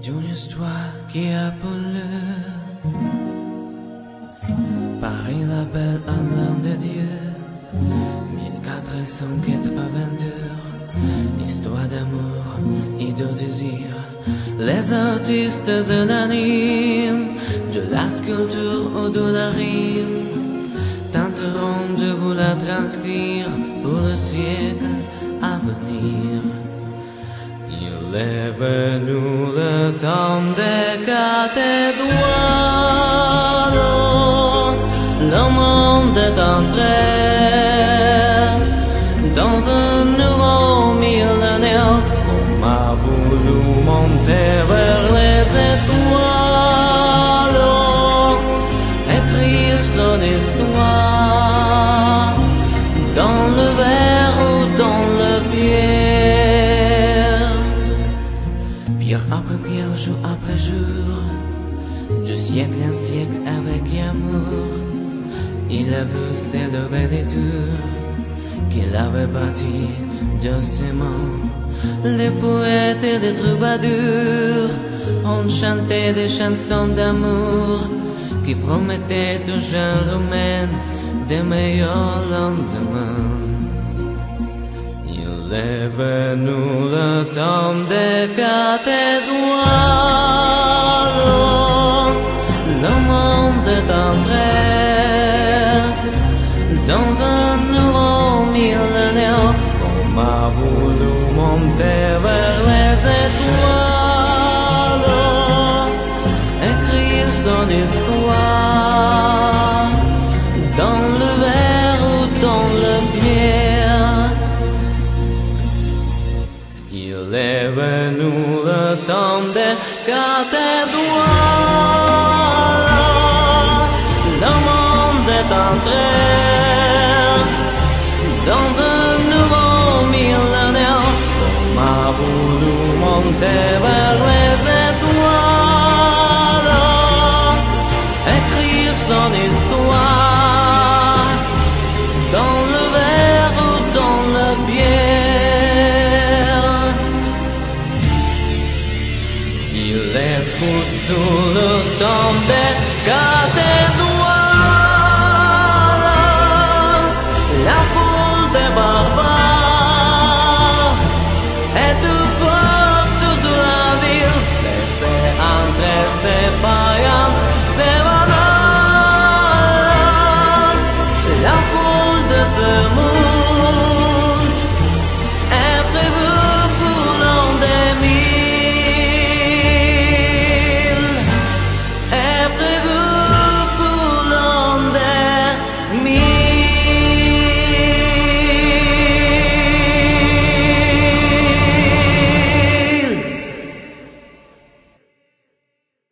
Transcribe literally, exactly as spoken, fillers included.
une histoire qui a pollué Paris la belle à l'an de Dieu mille quatre cent quatre-vingt-deux. Histoire d'amour et de désir. Les artistes unanimes de la sculpture ou de la rime tenteront de vous la transcrire pour le siècle à venir. Il est venu le temps des cathédrales, le monde est entré dans un nouveau millénaire. On m'a voulu monter vers les étoiles, écrire son histoire dans le verre ou dans le pierre. Pierre après pierre, jour après jour, de siècle en siècle avec amour, il a vu s'élever des tours qu'il avait bâties de ses mains. Les poètes et les troubadours ont chanté des chansons d'amour qui promettaient aux gens romains de meilleurs lendemains. Il est venu le temps des cathédrales, le monde est entré dans un nouveau millénaire. On m'a voulu monter vers les étoiles, écrire son histoire dans le verre ou dans le pierre. Il est venu le temps des cathédrales, le monde est entré dans un nouveau millénaire. On m'a voulu monter vers les étoiles, écrire son histoire dans le verre ou dans le pierre. Il est foutu le temps des cathédrales.